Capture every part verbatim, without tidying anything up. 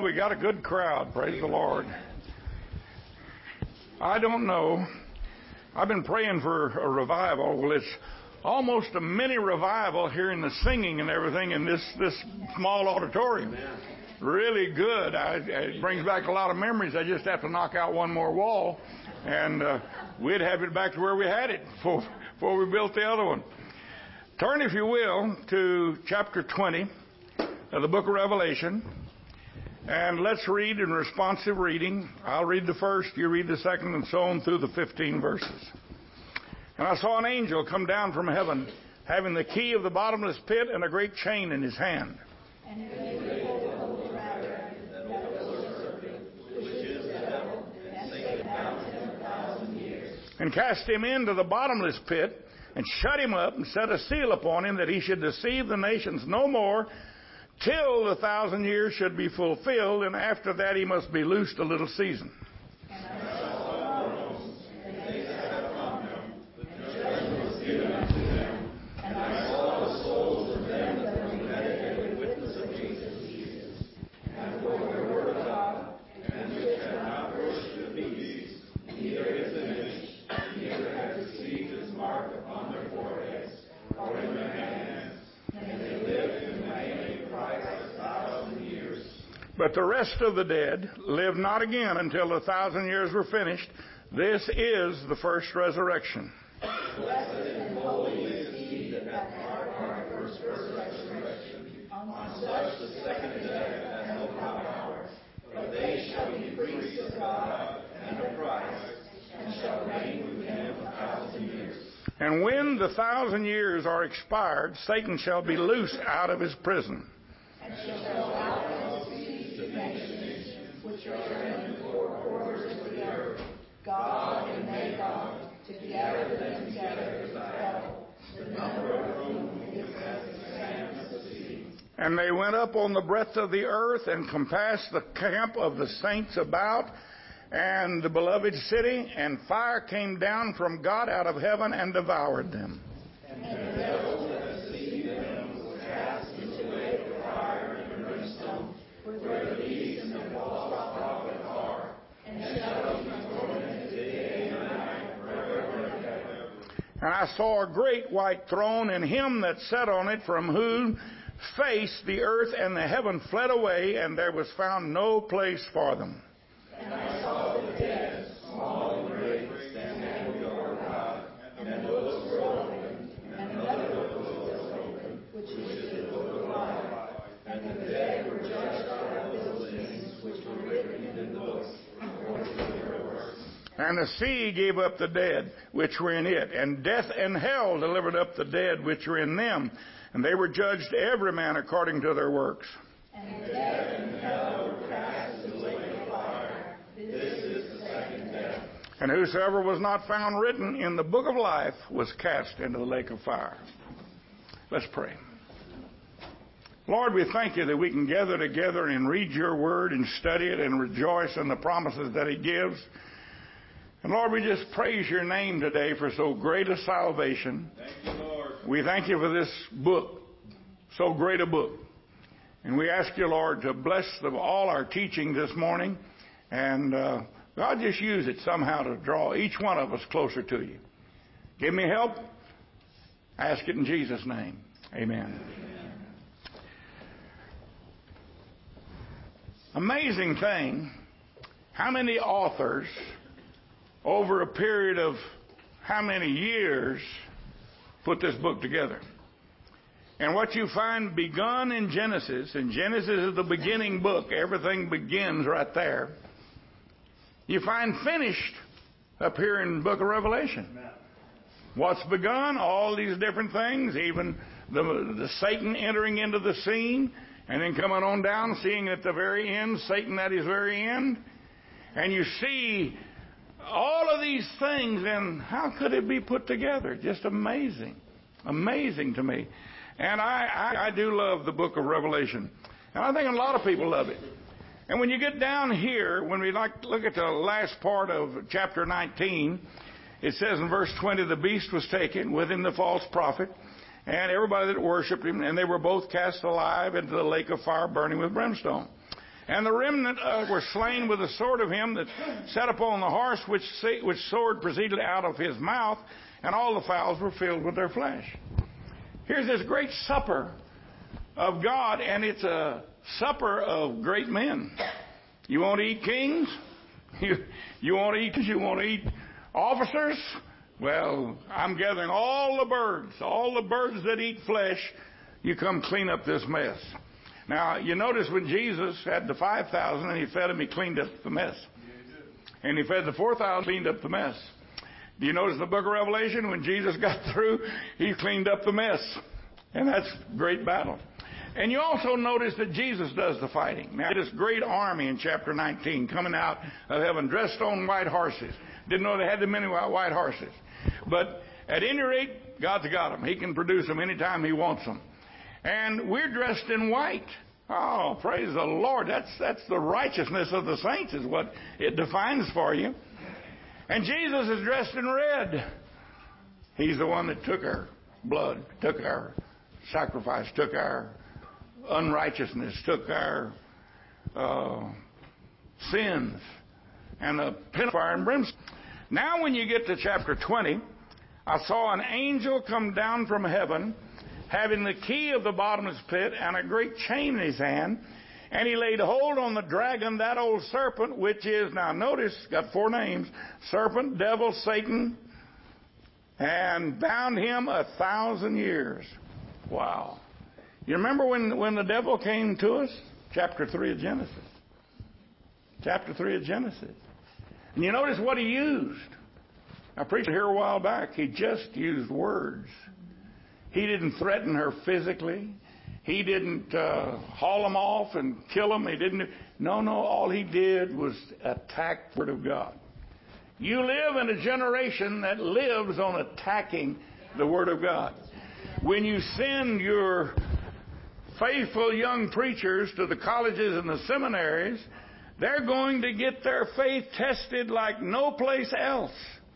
Well, we got a good crowd. Praise the Lord. I don't know. I've been praying for a revival. Well, it's almost a mini revival hearing the singing and everything in this, this small auditorium. Really good. I, it brings back a lot of memories. I just have to knock out one more wall, and uh, we'd have it back to where we had it before, before we built the other one. Turn, if you will, to chapter twenty of the book of Revelation, and let's read in responsive reading. I'll read the first, you read the second, and so on through the fifteen verses. And I saw an angel come down from heaven, having the key of the bottomless pit and a great chain in his hand. And and cast him into the bottomless pit, and shut him up, and set a seal upon him, that he should deceive the nations no more, till the thousand years should be fulfilled, and after that he must be loosed a little season. But the rest of the dead live not again until the thousand years were finished. This is the first resurrection. Blessed and holy is he that hath part in the first resurrection. On such the second death hath no power, but they shall be priests of God and of Christ, and shall reign with him a thousand years. And when the thousand years are expired, Satan shall be loosed out of his prison. And shall go out which are in the four quarters of the earth, God and Magog, to gather them together to battle, the number of whom is as the sand of the sea. And they went up on the breadth of the earth, and compassed the camp of the saints about, and the beloved city, and fire came down from God out of heaven and devoured them. And the devil that deceived them was cast into the lake of fire and brimstone, where the beast and the false prophet are, and shall be tormented day and night forever and ever. And I saw a great white throne, and him that sat on it, from whose face the earth and the heaven fled away, and there was found no place for them. And I saw the dead, small and great, standing before God, and the books were opened, and another book was opened, which is the book of life. And the dead were judged by those things which were written in the books according to their works. And the sea gave up the dead which were in it, and death and hell delivered up the dead which were in them, and they were judged every man according to their works. And death and hell were cast into the lake of fire. This is the second death. And whosoever was not found written in the book of life was cast into the lake of fire. Let's pray. Lord, we thank you that we can gather together and read your word and study it and rejoice in the promises that it gives. And Lord, we just praise your name today for so great a salvation. Thank you, Lord. We thank you for this book, so great a book. And we ask you, Lord, to bless the, all our teaching this morning. And uh, God, just use it somehow to draw each one of us closer to you. Give me help. I ask it in Jesus' name. Amen. Amazing thing, how many authors over a period of how many years put this book together. And what you find begun in Genesis, and Genesis is the beginning book, everything begins right there. You find finished up here in the book of Revelation. What's begun? All these different things, even the, the Satan entering into the scene, and then coming on down, seeing at the very end, Satan at his very end. And you see all of these things, and how could it be put together? Just amazing. Amazing to me. And I, I, I do love the book of Revelation. And I think a lot of people love it. And when you get down here, when we like look at the last part of chapter nineteen, it says in verse twenty, the beast was taken, with him the false prophet, and everybody that worshipped him, and they were both cast alive into the lake of fire burning with brimstone. And the remnant uh, were slain with the sword of him that sat upon the horse, which, which sword proceeded out of his mouth, and all the fowls were filled with their flesh. Here's this great supper of God, and it's a supper of great men. You want to eat kings? You, you want to eat, you want to eat officers? Well, I'm gathering all the birds, all the birds that eat flesh. You come clean up this mess. Now, you notice when Jesus had the five thousand and he fed them, he cleaned up the mess. And he fed the four thousand, cleaned up the mess. Do you notice in the book of Revelation, when Jesus got through, he cleaned up the mess. And that's a great battle. And you also notice that Jesus does the fighting. Now, this great army in chapter nineteen coming out of heaven, dressed on white horses. Didn't know they had that many white horses. But at any rate, God's got them. He can produce them anytime he wants them. And we're dressed in white. Oh, praise the Lord. That's, that's the righteousness of the saints is what it defines for you. And Jesus is dressed in red. He's the one that took our blood, took our sacrifice, took our unrighteousness, took our uh, sins, and the pit of fire and brimstone. Now when you get to chapter twenty, I saw an angel come down from heaven, having the key of the bottomless pit and a great chain in his hand, and he laid hold on the dragon, that old serpent, which is, now notice, got four names, serpent, devil, Satan, and bound him a thousand years. Wow. You remember when, when the devil came to us? Chapter three of Genesis. Chapter three of Genesis. And you notice what he used. I preached here a while back. He just used words. He didn't threaten her physically. He didn't uh, haul them off and kill them. He didn't. No, no. All he did was attack the Word of God. You live in a generation that lives on attacking the Word of God. When you send your faithful young preachers to the colleges and the seminaries, they're going to get their faith tested like no place else.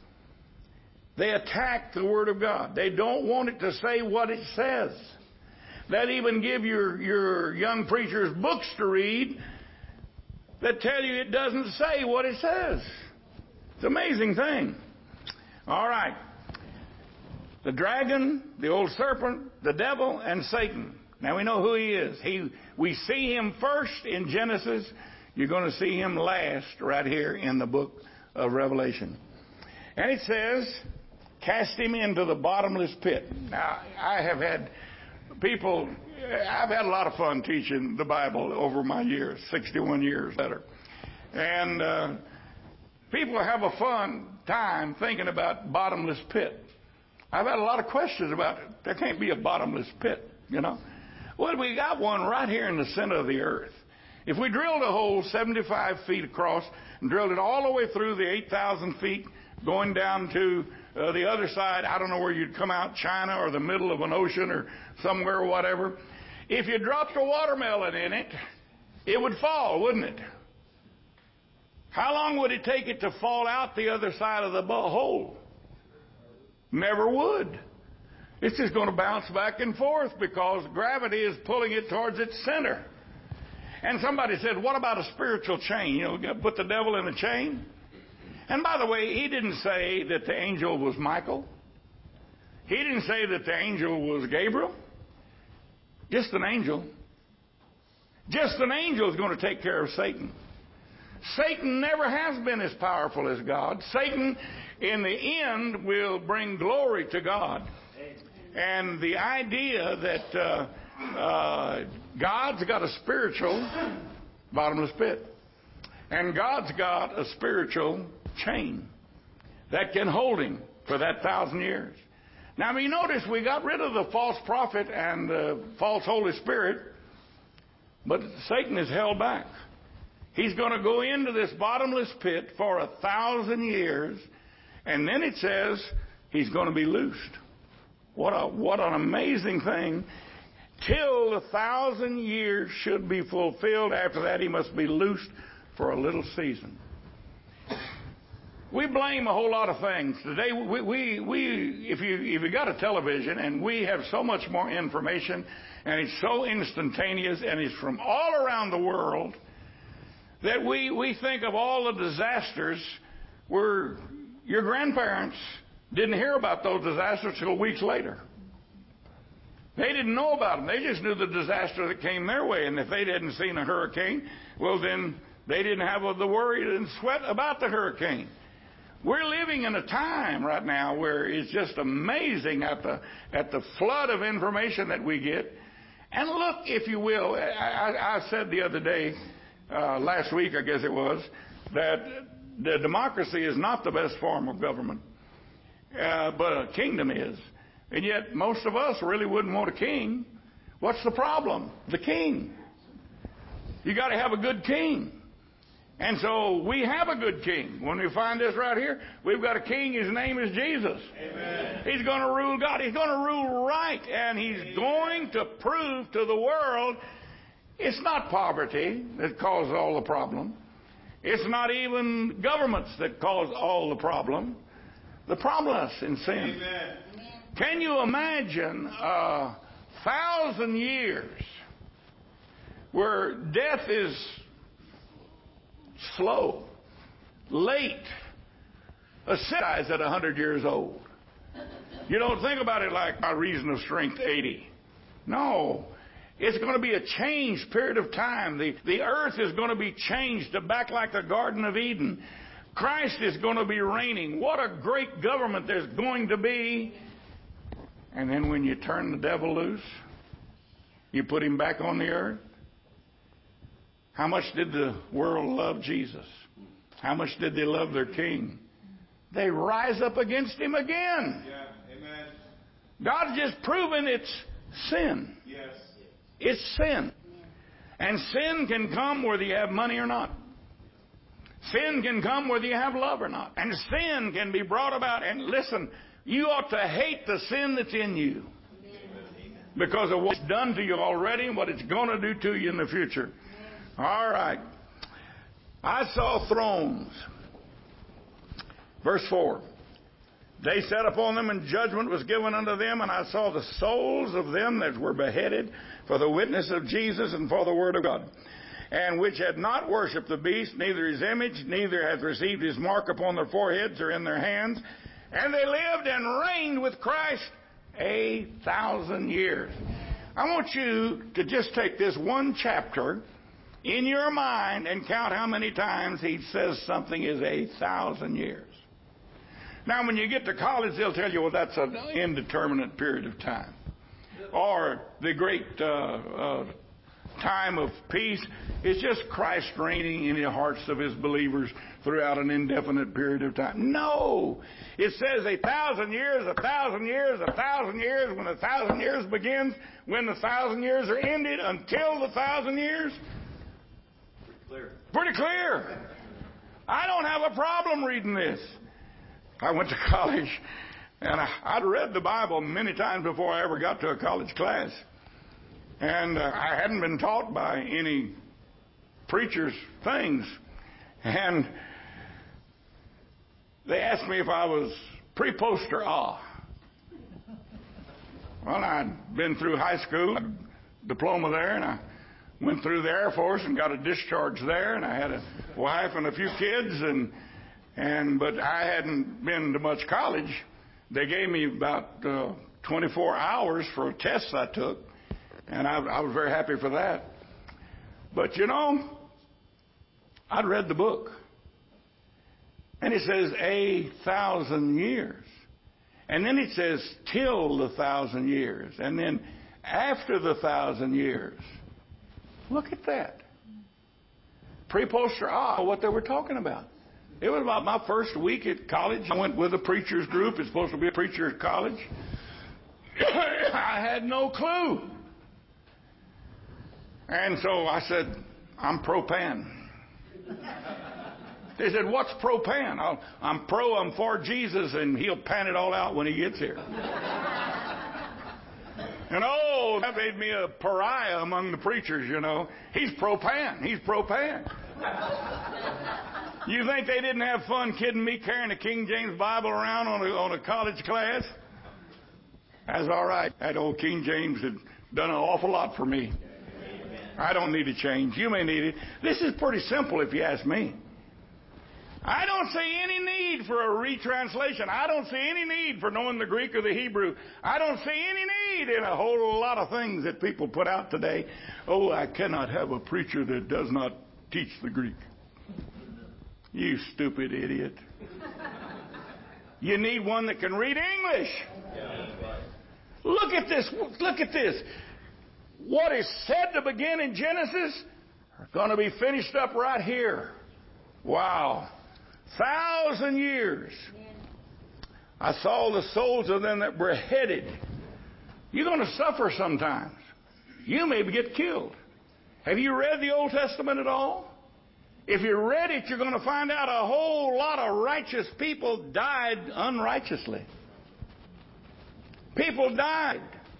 They attack the Word of God. They don't want it to say what it says. That even give your, your young preachers books to read that tell you it doesn't say what it says. It's an amazing thing. All right. The dragon, the old serpent, the devil, and Satan. Now we know who he is. He, we see him first in Genesis. You're going to see him last right here in the book of Revelation. And it says, cast him into the bottomless pit. Now, I have had people, I've had a lot of fun teaching the Bible over my years, sixty-one years better. And uh, people have a fun time thinking about bottomless pit. I've had a lot of questions about it. There can't be a bottomless pit, you know. Well, we got one right here in the center of the earth. If we drilled a hole seventy-five feet across and drilled it all the way through the eight thousand feet going down to uh, the other side, I don't know where you'd come out, China or the middle of an ocean or somewhere or whatever. If you dropped a watermelon in it, it would fall, wouldn't it? How long would it take it to fall out the other side of the hole? Never would. It's just going to bounce back and forth because gravity is pulling it towards its center. And somebody said, what about a spiritual chain? You know, put the devil in a chain? And by the way, he didn't say that the angel was Michael. He didn't say that the angel was Gabriel. Just an angel. Just an angel is going to take care of Satan. Satan never has been as powerful as God. Satan, in the end, will bring glory to God. And the idea that uh, uh, God's got a spiritual bottomless pit. And God's got a spiritual chain that can hold him for that thousand years. Now, you notice we got rid of the false prophet and the false Holy Spirit, but Satan is held back. He's going to go into this bottomless pit for a thousand years, and then it says he's going to be loosed. What a what an amazing thing. Till the thousand years should be fulfilled. After that, he must be loosed for a little season. We blame a whole lot of things. Today, we, we, we if you if you got a television, and we have so much more information, and it's so instantaneous, and it's from all around the world, that we, we think of all the disasters where your grandparents didn't hear about those disasters until weeks later. They didn't know about them. They just knew the disaster that came their way. And if they hadn't seen a hurricane, well, then they didn't have the worry and sweat about the hurricane. We're living in a time right now where it's just amazing at the at the flood of information that we get. And look, if you will, I, I, I said the other day, uh, last week I guess it was, that the democracy is not the best form of government, uh, but a kingdom is. And yet most of us really wouldn't want a king. What's the problem? The king. You got to have a good king. And so we have a good king. When we find this right here, we've got a king. His name is Jesus. Amen. He's going to rule God. He's going to rule right. And he's Amen. Going to prove to the world it's not poverty that causes all the problem. It's not even governments that cause all the problem. The problem is in sin. Amen. Can you imagine a thousand years where death is slow, late, a sin dies at one hundred years old? You don't think about it like by reason of strength eighty. No. It's going to be a changed period of time. The, the earth is going to be changed to back like the Garden of Eden. Christ is going to be reigning. What a great government there's going to be. And then when you turn the devil loose, you put him back on the earth. How much did the world love Jesus? How much did they love their king? They rise up against him again. Yeah. Amen. God's just proven it's sin. Yes. It's sin. And sin can come whether you have money or not. Sin can come whether you have love or not. And sin can be brought about. And listen, you ought to hate the sin that's in you because of what's done to you already and what it's going to do to you in the future. All right. I saw thrones. Verse four. They sat upon them, and judgment was given unto them, and I saw the souls of them that were beheaded for the witness of Jesus and for the word of God, and which had not worshipped the beast, neither his image, neither hath received his mark upon their foreheads or in their hands. And they lived and reigned with Christ a thousand years. I want you to just take this one chapter in your mind and count how many times he says something is a thousand years. Now, when you get to college, they'll tell you, well, that's an indeterminate period of time. Or the great uh, uh, time of peace is just Christ reigning in the hearts of his believers throughout an indefinite period of time. No! It says a thousand years, a thousand years, a thousand years. When a thousand years begins, when the thousand years are ended, until the thousand years. Pretty clear. Pretty clear. I don't have a problem reading this. I went to college, and I, I'd read the Bible many times before I ever got to a college class. And uh, I hadn't been taught by any preacher's things. And they asked me if I was pre-post or ah. Well, I'd been through high school, a diploma there, and I went through the Air Force and got a discharge there, and I had a wife and a few kids, and and but I hadn't been to much college. They gave me about uh, twenty-four hours for a test I took, and I, I was very happy for that. But you know, I'd read the book, and it says a thousand years, and then it says till the thousand years, and then after the thousand years. Look at that. Pre-post or ah, what they were talking about. It was about my first week at college. I went with a preacher's group. It's supposed to be a preacher's college. I had no clue. And so I said, I'm pro-pan. They said, what's pro-pan? I'll, I'm pro, I'm for Jesus, and he'll pan it all out when he gets here. And oh, that made me a pariah among the preachers, you know. He's pro-pan. He's pro-pan. You think they didn't have fun kidding me carrying a King James Bible around on a, on a college class? That's all right. That old King James had done an awful lot for me. I don't need to change. You may need it. This is pretty simple if you ask me. I don't see any need for a retranslation. I don't see any need for knowing the Greek or the Hebrew. I don't see any need in a whole lot of things that people put out today. Oh, I cannot have a preacher that does not teach the Greek. You stupid idiot. You need one that can read English. Look at this. Look at this. What is said to begin in Genesis are going to be finished up right here. Wow. Thousand years. I saw the souls of them that were beheaded. You're going to suffer sometimes. You may get killed. Have you read the Old Testament at all? If you read it, you're going to find out a whole lot of righteous people died unrighteously. People died.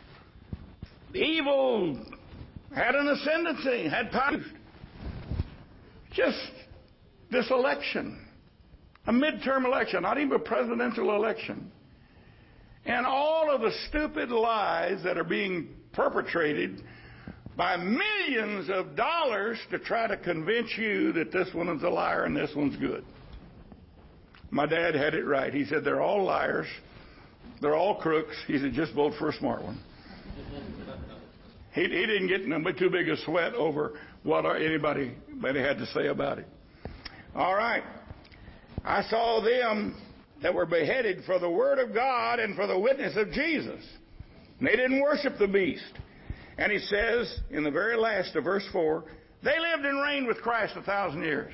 Evil had an ascendancy, had power. Just this election, a midterm election, not even a presidential election, and all of the stupid lies that are being perpetrated by millions of dollars to try to convince you that this one is a liar and this one's good. My dad had it right. He said they're all liars. They're all crooks. He said just vote for a smart one. He, he didn't get no too big a sweat over what anybody, anybody had to say about it. All right. I saw them that were beheaded for the word of God and for the witness of Jesus. And they didn't worship the beast. And he says in the very last of verse four, they lived and reigned with Christ a thousand years.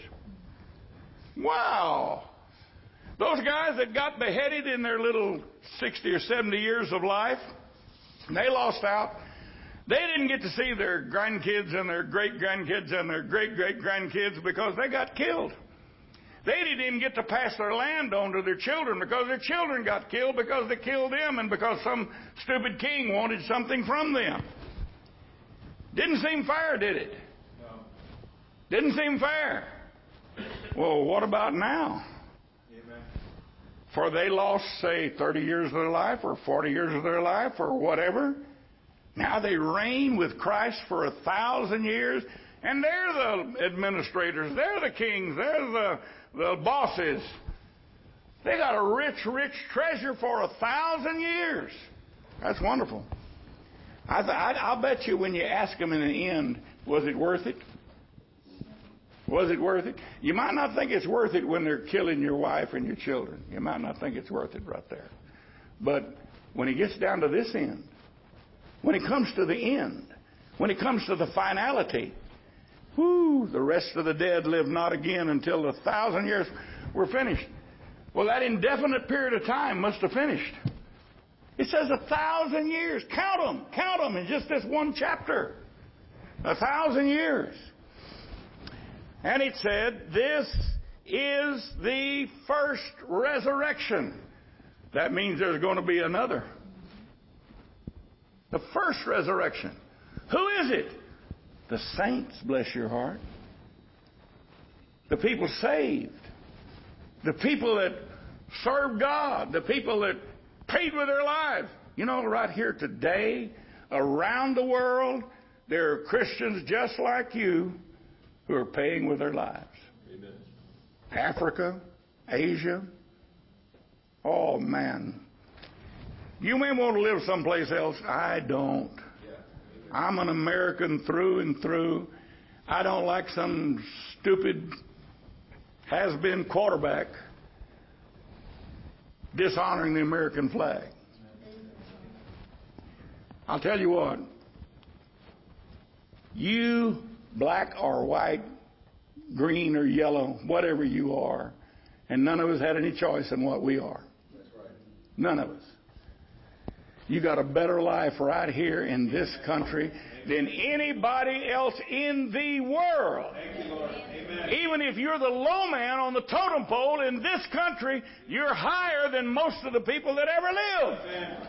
Wow. Those guys that got beheaded in their little sixty or seventy years of life, they lost out. They didn't get to see their grandkids and their great-grandkids and their great-great-grandkids because they got killed. They didn't even get to pass their land on to their children because their children got killed because they killed them and because some stupid king wanted something from them. Didn't seem fair, did it? No. Didn't seem fair. Well, what about now? Amen. For they lost, say, thirty years of their life or forty years of their life or whatever. Now they reign with Christ for a thousand years, and they're the administrators, they're the kings, they're the, the bosses. They got a rich, rich treasure for a thousand years. That's wonderful. I th- I, I'll bet you when you ask them in the end, was it worth it? Was it worth it? You might not think it's worth it when they're killing your wife and your children. You might not think it's worth it right there. But when it gets down to this end, when it comes to the end, when it comes to the finality, whoo, the rest of the dead live not again until the thousand years were finished. Well, that indefinite period of time must have finished. It says a thousand years. Count them. Count them in just this one chapter. A thousand years. And it said, this is the first resurrection. That means there's going to be another. The first resurrection. Who is it? The saints, bless your heart. The people saved. The people that serve God. The people that paid with their lives. You know, right here today, around the world, there are Christians just like you who are paying with their lives. Amen. Africa, Asia. Oh, man. You may want to live someplace else. I don't. I'm an American through and through. I don't like some stupid has-been quarterback dishonoring the American flag. I'll tell you what. You, black or white, green or yellow, whatever you are, and none of us had any choice in what we are. That's right. None of us. You got a better life right here in this country than anybody else in the world. Thank you, Lord. Amen. Even if you're the low man on the totem pole in this country, you're higher than most of the people that ever lived. Amen.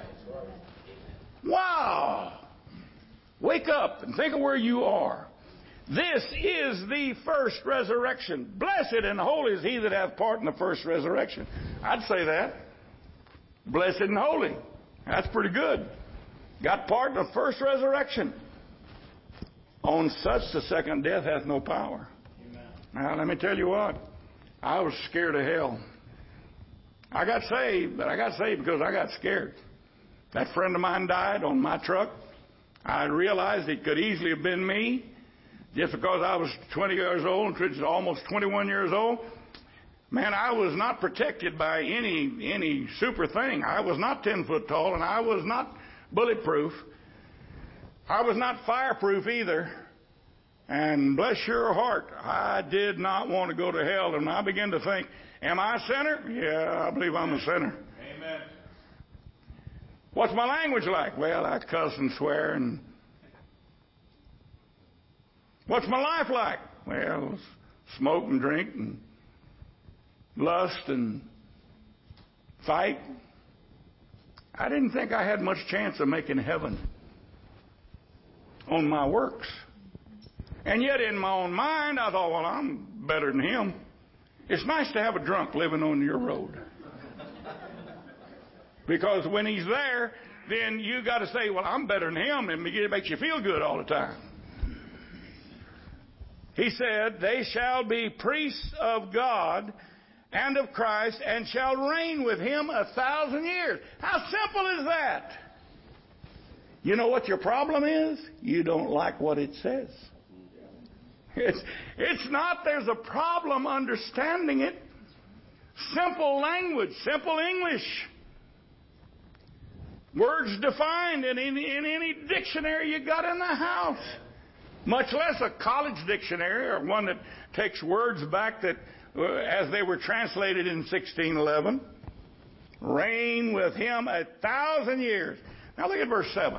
Wow. Wake up and think of where you are. This is the first resurrection. Blessed and holy is he that hath part in the first resurrection. I'd say that. Blessed and holy. That's pretty good. Got part in the first resurrection. On such the second death hath no power. Amen. Now, let me tell you what. I was scared of hell. I got saved, but I got saved because I got scared. That friend of mine died on my truck. I realized it could easily have been me just because I was twenty years old, almost twenty-one years old. Man, I was not protected by any any super thing. I was not ten foot tall, and I was not bulletproof. I was not fireproof either. And bless your heart, I did not want to go to hell. And I began to think, am I a sinner? Yeah, I believe I'm a sinner. Amen. What's my language like? Well, I cuss and swear. And what's my life like? Well, smoke and drink and lust and fight. I didn't think I had much chance of making heaven on my works. And yet in my own mind, I thought, well, I'm better than him. It's nice to have a drunk living on your road. Because when he's there, then you got to say, well, I'm better than him, and it makes you feel good all the time. He said, they shall be priests of God and of Christ, and shall reign with him a thousand years. How simple is that? You know what your problem is? You don't like what it says. It's, it's not there's a problem understanding it. Simple language, simple English. Words defined in any, in any dictionary you got in the house. Much less a college dictionary or one that takes words back that uh, as they were translated in sixteen eleven. Reign with him a thousand years. Now look at verse seven.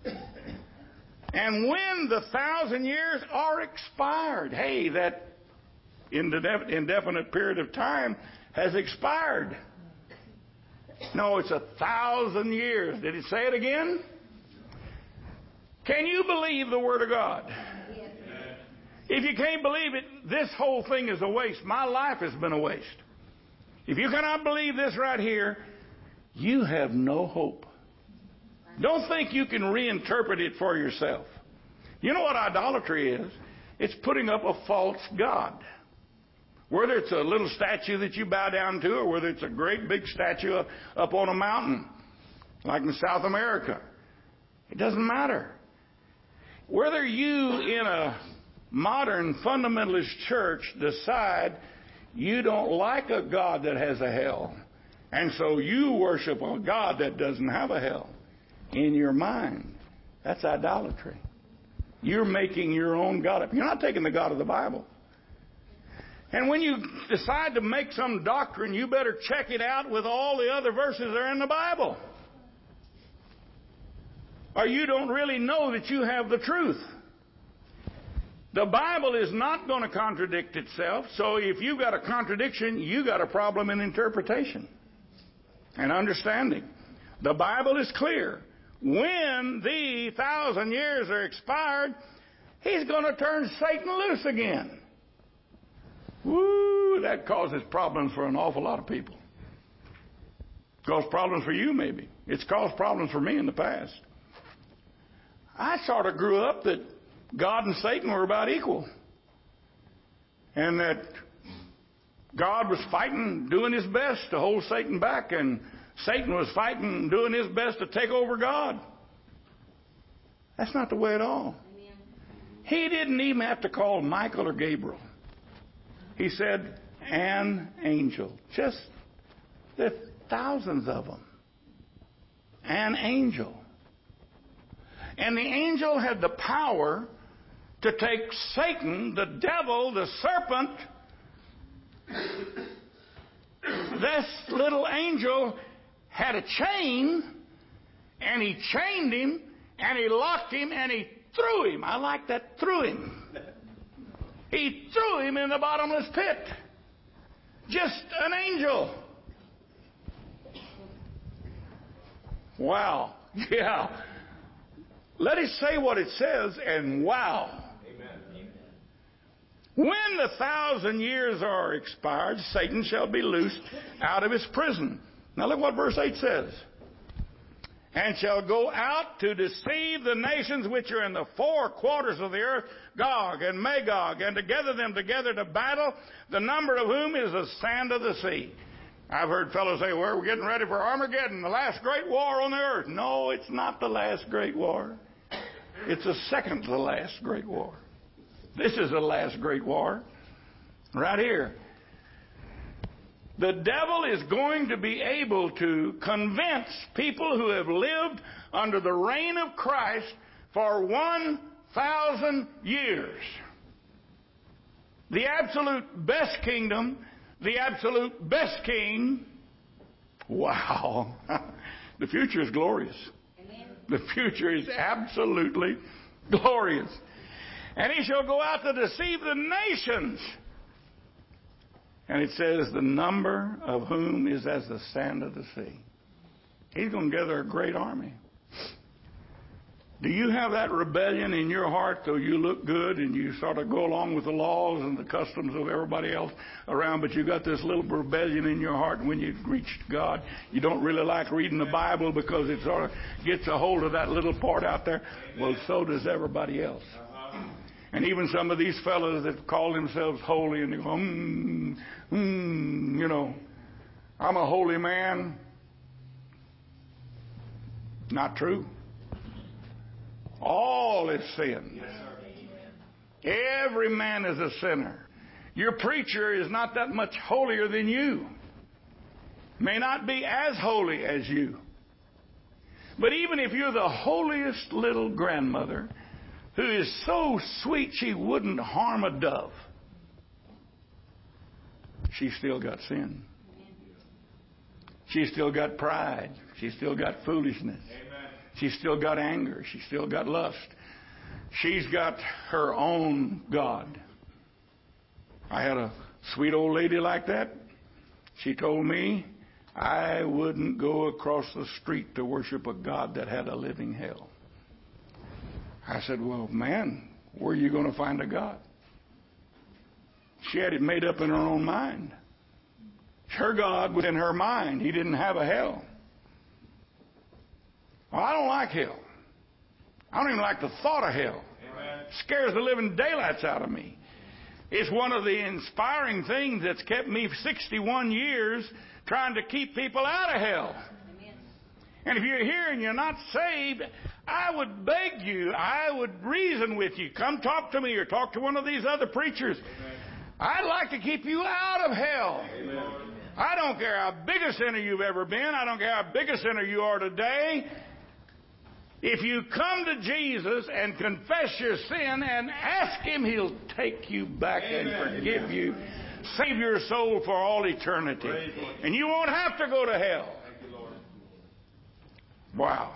And when the thousand years are expired, hey, that indefinite period of time has expired. No, it's a thousand years. Did it say it again? Can you believe the Word of God? Yes. If you can't believe it, this whole thing is a waste. My life has been a waste. If you cannot believe this right here, you have no hope. Don't think you can reinterpret it for yourself. You know what idolatry is? It's putting up a false god. Whether it's a little statue that you bow down to, or whether it's a great big statue up, up on a mountain, like in South America. It doesn't matter. Whether you in a modern fundamentalist church decide you don't like a God that has a hell, and so you worship a God that doesn't have a hell in your mind, that's idolatry. You're making your own God up. You're not taking the God of the Bible. And when you decide to make some doctrine, you better check it out with all the other verses that are in the Bible. Or you don't really know that you have the truth. The Bible is not going to contradict itself, so if you've got a contradiction, you got a problem in interpretation and understanding. The Bible is clear. When the thousand years are expired, he's going to turn Satan loose again. Woo, that causes problems for an awful lot of people. Caused problems for you, maybe. It's caused problems for me in the past. I sort of grew up that God and Satan were about equal. And that God was fighting, doing his best to hold Satan back, and Satan was fighting, doing his best to take over God. That's not the way at all. Amen. He didn't even have to call Michael or Gabriel. He said, an angel. Just, there are thousands of them. An angel. And the angel had the power to take Satan, the devil, the serpent. This little angel had a chain, and he chained him, and he locked him, and he threw him. I like that, threw him. He threw him in the bottomless pit. Just an angel. Wow. Yeah. Let it say what it says, and wow. Amen. When the thousand years are expired, Satan shall be loosed out of his prison. Now look what verse eight says. and shall go out to deceive the nations which are in the four quarters of the earth, Gog and Magog, and to gather them together to battle, the number of whom is the sand of the sea. I've heard fellows say, well, we're getting ready for Armageddon, the last great war on the earth. No, it's not the last great war. It's the second to the last great war. This is the last great war. Right here. The devil is going to be able to convince people who have lived under the reign of Christ for one thousand years. The absolute best kingdom, the absolute best king. Wow. The future is glorious. Amen. The future is absolutely glorious. And he shall go out to deceive the nations. And it says, the number of whom is as the sand of the sea. He's going to gather a great army. Do you have that rebellion in your heart, though you look good and you sort of go along with the laws and the customs of everybody else around, but you got this little rebellion in your heart, and when you reach God, you don't really like reading the Bible because it sort of gets a hold of that little part out there? Well, so does everybody else. And even some of these fellows that call themselves holy, and they go, hmm, hmm, you know, I'm a holy man. Not true. All is sin. Every man is a sinner. Your preacher is not that much holier than you. May not be as holy as you. But even if you're the holiest little grandmother, who is so sweet she wouldn't harm a dove, she's still got sin. She's still got pride. She's still got foolishness. She's still got anger. She's still got lust. She's got her own God. I had a sweet old lady like that. She told me I wouldn't go across the street to worship a God that had a living hell. I said, well, man, where are you going to find a God? She had it made up in her own mind. Her God was in her mind. He didn't have a hell. Well, I don't like hell. I don't even like the thought of hell. Amen. It scares the living daylights out of me. It's one of the inspiring things that's kept me sixty-one years trying to keep people out of hell. Amen. And if you're here and you're not saved, I would beg you, I would reason with you. Come talk to me or talk to one of these other preachers. Amen. I'd like to keep you out of hell. Amen. I don't care how big a sinner you've ever been. I don't care how big a sinner you are today. If you come to Jesus and confess your sin and ask Him, He'll take you back Amen. And forgive you, save your soul for all eternity. And you won't have to go to hell. Wow.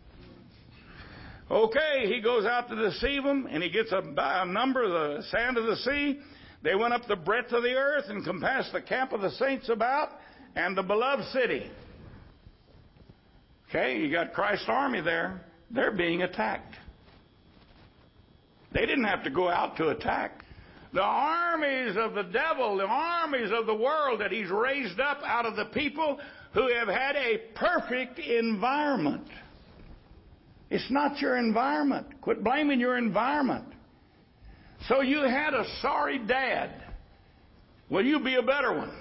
Okay, he goes out to deceive them, and he gets a, a number of the sand of the sea. They went up the breadth of the earth and compassed the camp of the saints about and the beloved city. Okay, you got Christ's army there. They're being attacked. They didn't have to go out to attack. The armies of the devil, the armies of the world that he's raised up out of the people who have had a perfect environment. It's not your environment. Quit blaming your environment. So you had a sorry dad. Well, you be a better one.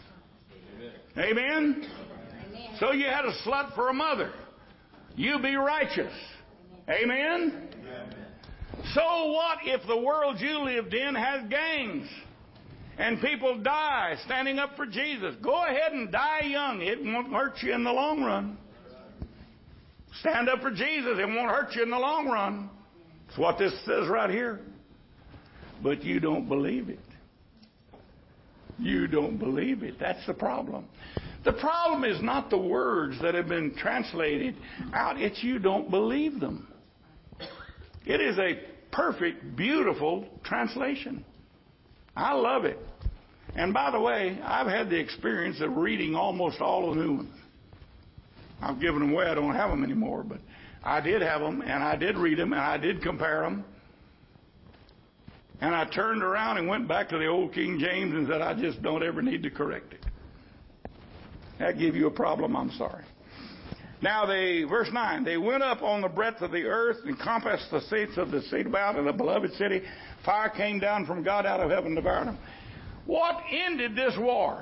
Amen? Amen? So you had a slut for a mother. You be righteous. Amen? Amen? So what if the world you lived in has gangs and people die standing up for Jesus? Go ahead and die young. It won't hurt you in the long run. Stand up for Jesus. It won't hurt you in the long run. That's what this says right here. But you don't believe it. You don't believe it. That's the problem. The problem is not the words that have been translated out. It's you don't believe them. It is a perfect, beautiful translation. I love it. And by the way, I've had the experience of reading almost all of the new ones. I've given them away. I don't have them anymore. But I did have them, and I did read them, and I did compare them. And I turned around and went back to the old King James and said, I just don't ever need to correct it. That give you a problem, I'm sorry. Now they, verse nine, they went up on the breadth of the earth and compassed the seats of the city about in the beloved city. Fire came down from God out of heaven to devour them. What ended this war?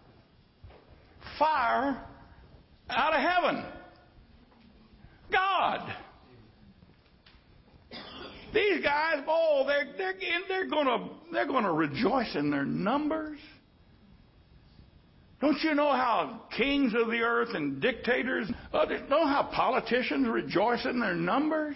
Fire out of heaven. God. These guys, oh, they're they're they're gonna they're gonna rejoice in their numbers. Don't you know how kings of the earth and dictators, others, know how politicians rejoice in their numbers?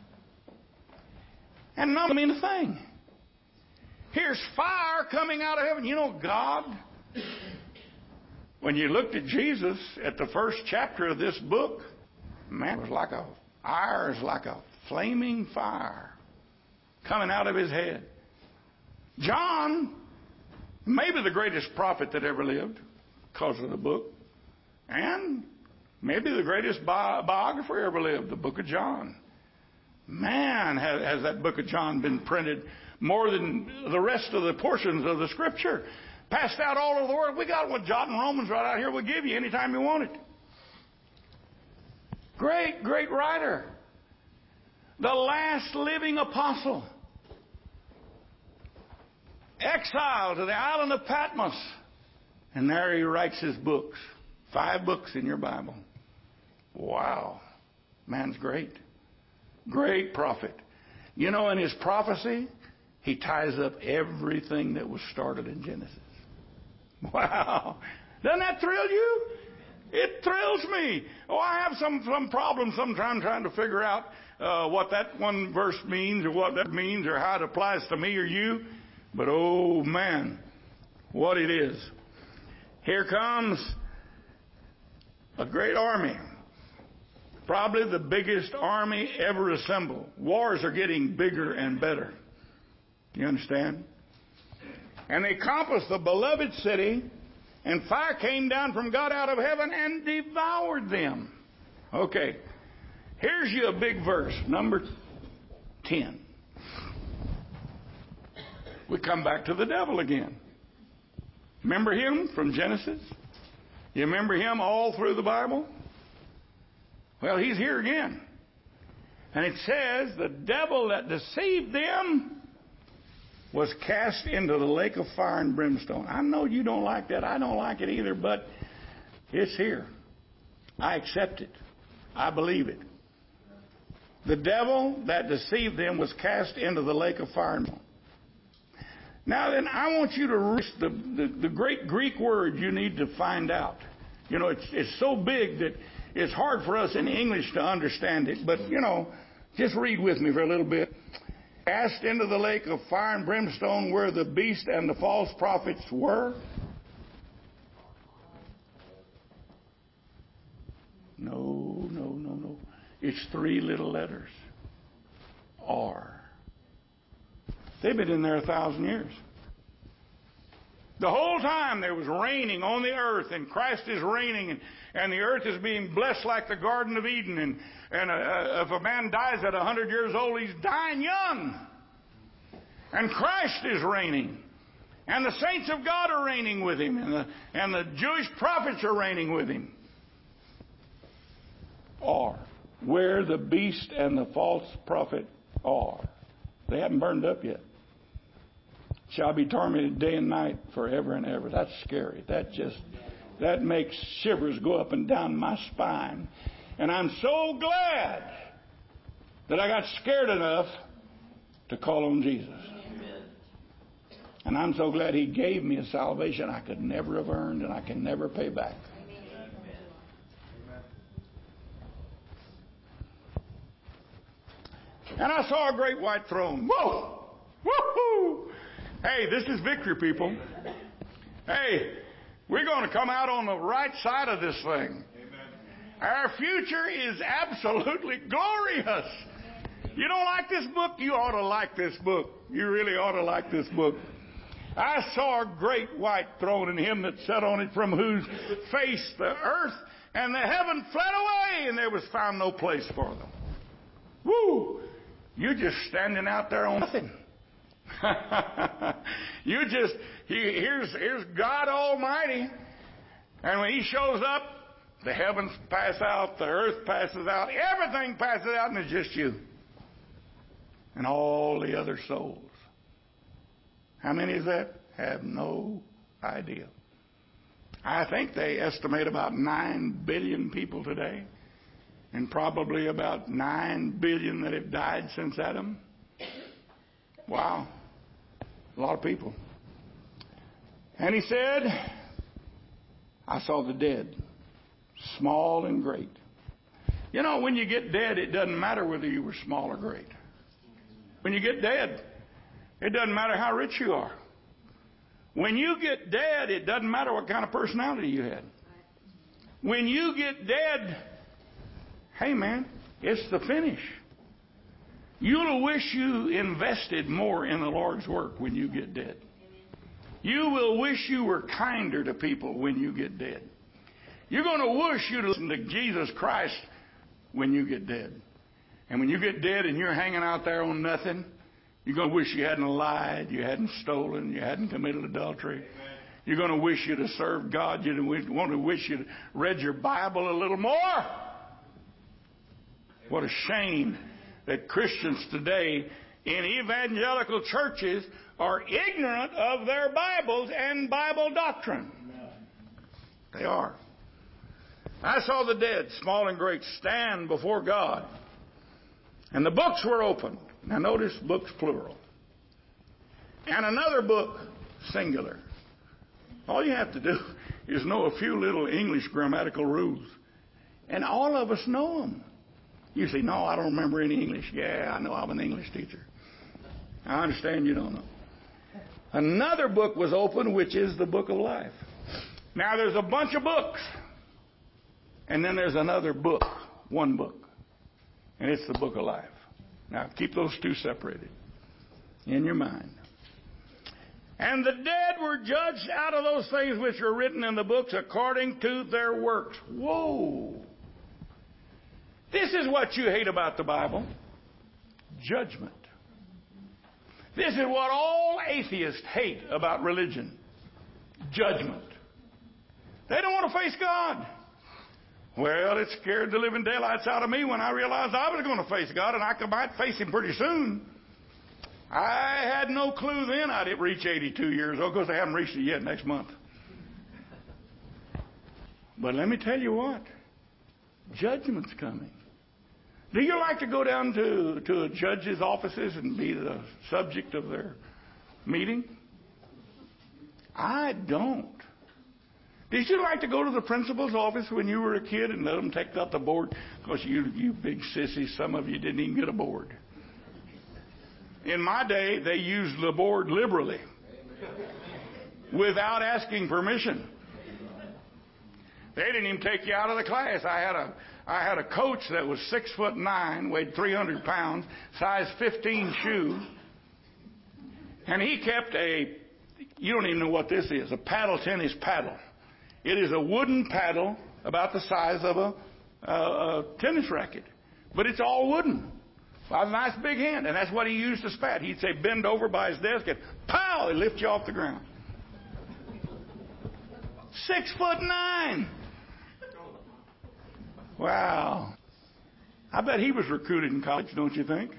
And numbers mean a thing. Here's fire coming out of heaven. You know, God, when you looked at Jesus at the first chapter of this book, man, it was like a fire, is like a flaming fire coming out of his head. John, maybe the greatest prophet that ever lived, because of the book, and maybe the greatest bi- biographer ever lived, the book of John. Man, has, has that book of John been printed more than the rest of the portions of the Scripture, passed out all over the world. We got one John and Romans right out here. We'll give you anytime you want it. Great, great writer. The last living apostle. Exiled to the island of Patmos. And there he writes his books. Five books in your Bible. Wow. Man's great. Great prophet. You know, in his prophecy, he ties up everything that was started in Genesis. Wow. Doesn't that thrill you? It thrills me. Oh, I have some, some problem sometimes trying to figure out uh, what that one verse means or what that means or how it applies to me or you. But, oh, man, what it is. Here comes a great army. Probably the biggest army ever assembled. Wars are getting bigger and better. You understand? And they compassed the beloved city, and fire came down from God out of heaven and devoured them. Okay. Here's you a big verse, number ten. We come back to the devil again. Remember him from Genesis? You remember him all through the Bible? Well, he's here again. And it says, the devil that deceived them was cast into the lake of fire and brimstone. I know you don't like that. I don't like it either, but it's here. I accept it. I believe it. The devil that deceived them was cast into the lake of fire and brimstone. Now then, I want you to read the, the, the great Greek word you need to find out. You know, it's, it's so big that it's hard for us in English to understand it. But, you know, just read with me for a little bit. Cast into the lake of fire and brimstone where the beast and the false prophets were. No, no, no, no. It's three little letters. R. They've been in there a thousand years. The whole time there was raining on the earth, and Christ is reigning, and, and the earth is being blessed like the Garden of Eden. And, and uh, if a man dies at a hundred years old, he's dying young. And Christ is reigning. And the saints of God are reigning with him. And the, and the Jewish prophets are reigning with him. Are where the beast and the false prophet are. They haven't burned up yet. Shall be tormented day and night forever and ever. That's scary. That just, that makes shivers go up and down my spine. And I'm so glad that I got scared enough to call on Jesus. And I'm so glad he gave me a salvation I could never have earned and I can never pay back. And I saw a great white throne. Whoa! Woohoo! Hey, this is victory, people. Hey, we're going to come out on the right side of this thing. Amen. Our future is absolutely glorious. You don't like this book? You ought to like this book. You really ought to like this book. I saw a great white throne and him that sat on it, from whose face the earth and the heaven fled away, and there was found no place for them. Woo! You're just standing out there on nothing. you just, he, here's, here's God Almighty. And when he shows up, The heavens pass out, the earth passes out, everything passes out, and it's just you. And all the other souls. How many is that? Have no idea. I think they estimate about nine billion people today, and probably about nine billion that have died since Adam. Wow. A lot of people. And he said, I saw the dead, small and great. You know, when you get dead, it doesn't matter whether you were small or great. When you get dead, it doesn't matter how rich you are. When you get dead, it doesn't matter what kind of personality you had. When you get dead, hey man, it's the finish. You'll wish you invested more in the Lord's work when you get dead. You will wish you were kinder to people when you get dead. You're going to wish you'd listen to Jesus Christ when you get dead. And when you get dead and you're hanging out there on nothing, you're going to wish you hadn't lied, you hadn't stolen, you hadn't committed adultery. Amen. You're going to wish you'd have served God. You want to wish you'd read your Bible a little more. Amen. What a shame that Christians today in evangelical churches are ignorant of their Bibles and Bible doctrine. Amen. They are. I saw the dead, small and great, stand before God. And the books were opened. Now notice books plural. And another book singular. All you have to do is know a few little English grammatical rules. And all of us know them. You say, no, I don't remember any English. Yeah, I know, I'm an English teacher. I understand you don't know. Another book was opened, which is the book of life. Now there's a bunch of books. And then there's another book, one book. And it's the book of life. Now, keep those two separated in your mind. And the dead were judged out of those things which are written in the books according to their works. Whoa. This is what you hate about the Bible. Judgment. This is what all atheists hate about religion. Judgment. They don't want to face God. Well, it scared the living daylights out of me when I realized I was going to face God, and I might face Him pretty soon. I had no clue then I'd reach eighty-two years old, because I haven't reached it yet next month. But let me tell you what. Judgment's coming. Do you like to go down to, to a judge's offices and be the subject of their meeting? I don't. Did you like to go to the principal's office when you were a kid and let them take out the board? Because you, you big sissies, some of you didn't even get a board. In my day, they used the board liberally, without asking permission. They didn't even take you out of the class. I had a, I had a coach that was six foot nine, weighed three hundred pounds, size fifteen shoe, and he kept a, you don't even know what this is, a paddle tennis paddle. It is a wooden paddle about the size of a, a, a tennis racket. But it's all wooden. Well, a nice big hand. And that's what he used to spat. He'd say, bend over by his desk and pow, he'd lift you off the ground. Six foot nine. Wow. I bet he was recruited in college, don't you think?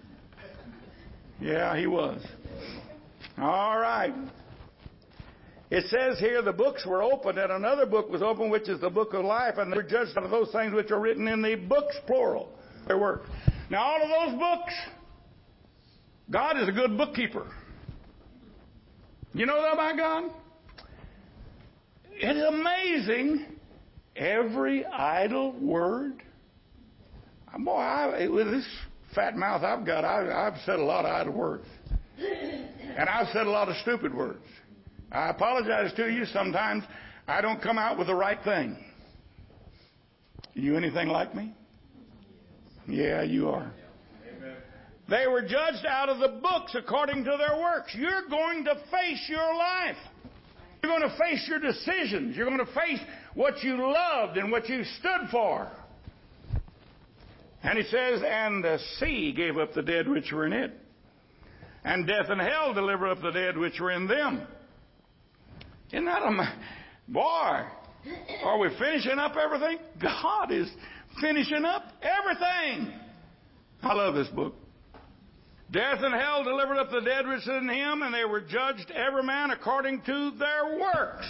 Yeah, he was. All right. It says here the books were opened, and another book was opened, which is the book of life, and they were judged out of those things which are written in the books, plural. Their work. Now, all of those books, God is a good bookkeeper. You know that about God? It's amazing. Every idle word. Boy, I, with this fat mouth I've got, I, I've said a lot of idle words. And I've said a lot of stupid words. I apologize to you. Sometimes I don't come out with the right thing. You anything like me? Yeah, you are. Amen. They were judged out of the books according to their works. You're going to face your life. You're going to face your decisions. You're going to face what you loved and what you stood for. And he says, and the sea gave up the dead which were in it. And death and hell delivered up the dead which were in them. Isn't that a... Boy, Are we finishing up everything? God is finishing up everything. I love this book. Death and hell delivered up the dead which in him, and they were judged every man according to their works.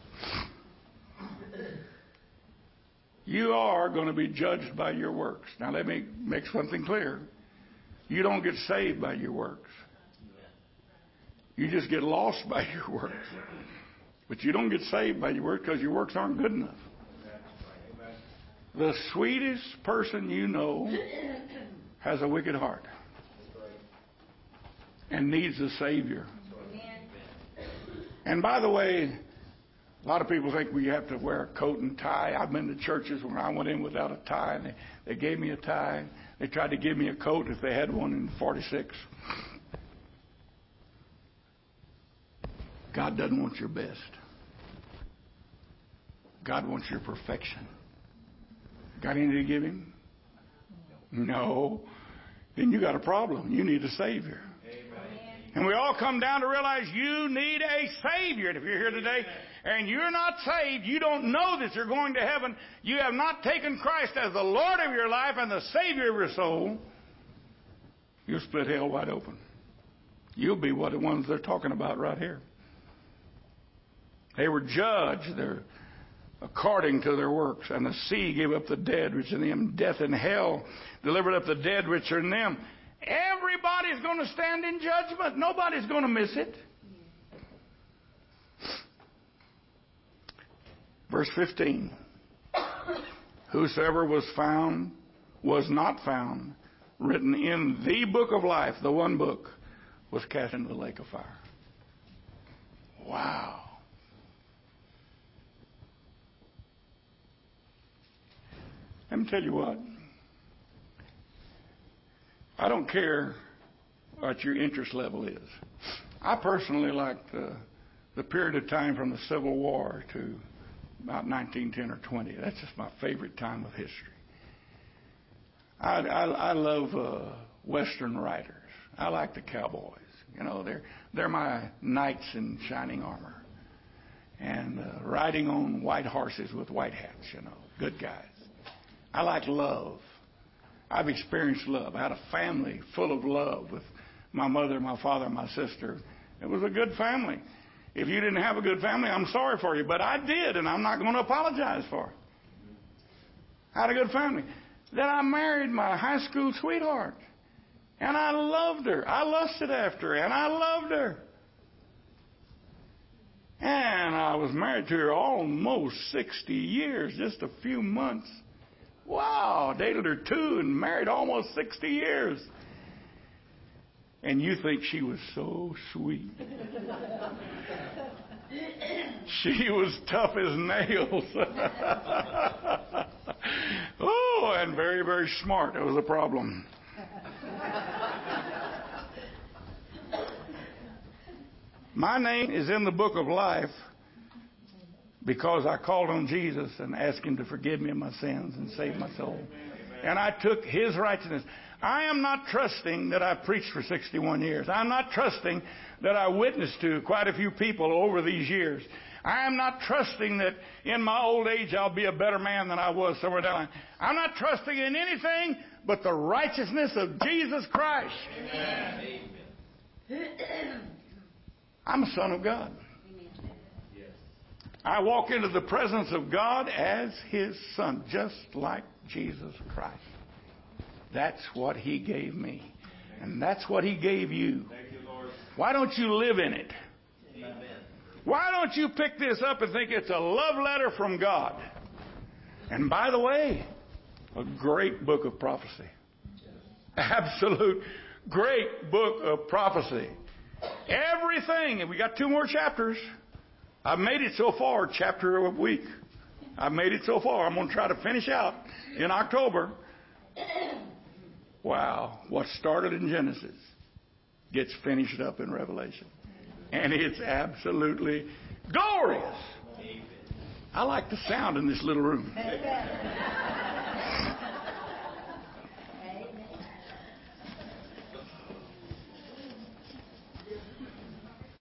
You are going to be judged by your works. Now let me make something clear. You don't get saved by your works. You just get lost by your works. But you don't get saved by your works because your works aren't good enough. The sweetest person you know has a wicked heart and needs a Savior. And by the way, a lot of people think we have to wear a coat and tie. I've been to churches where I went in without a tie, and they, they gave me a tie. They tried to give me a coat if they had one in forty-six. God doesn't want your best. God wants your perfection. Got anything to give him? No. Then you got a problem. You need a Savior. Amen. And we all come down to realize you need a Savior. And if you're here today and you're not saved, you don't know that you're going to heaven, you have not taken Christ as the Lord of your life and the Savior of your soul, you'll split hell wide open. You'll be what the ones they're talking about right here. They were judged. They're according to their works. And the sea gave up the dead which in them. Death and hell delivered up the dead which are in them. Everybody's going to stand in judgment. Nobody's going to miss it. Verse fifteen. Whosoever was found, was not found, written in the book of life, the one book, was cast into the lake of fire. Wow. Let me tell you what. I don't care what your interest level is. I personally like the, the period of time from the Civil War to about nineteen ten or twenty. That's just my favorite time of history. I, I, I love uh, Western riders. I like the cowboys. You know, they're they're my knights in shining armor, and uh, riding on white horses with white hats. You know, good guys. I like love. I've experienced love. I had a family full of love with my mother, my father, and my sister. It was a good family. If you didn't have a good family, I'm sorry for you, but I did, and I'm not going to apologize for it. I had a good family. Then I married my high school sweetheart, and I loved her. I lusted after her, and I loved her. And I was married to her almost sixty years, just a few months. Wow, dated her two and married almost sixty years. And you think she was so sweet. She was tough as nails. Oh, and very, very smart. It was a problem. My name is in the book of life because I called on Jesus and asked him to forgive me of my sins and save my soul. And I took his righteousness. I am not trusting that I preached for sixty-one years. I'm not trusting that I witnessed to quite a few people over these years. I am not trusting that in my old age I'll be a better man than I was somewhere down the line. I'm not trusting in anything but the righteousness of Jesus Christ. Amen. I'm a son of God. I walk into the presence of God as his son, just like Jesus Christ. That's what he gave me. And that's what he gave you. Thank you, Lord. Why don't you live in it? Amen. Why don't you pick this up and think it's a love letter from God? And by the way, a great book of prophecy. Absolute great book of prophecy. Everything, and we got two more chapters. I've made it so far, chapter a week. I've made it so far. I'm going to try to finish out in October. Wow. What started in Genesis gets finished up in Revelation. And it's absolutely glorious. I like the sound in this little room.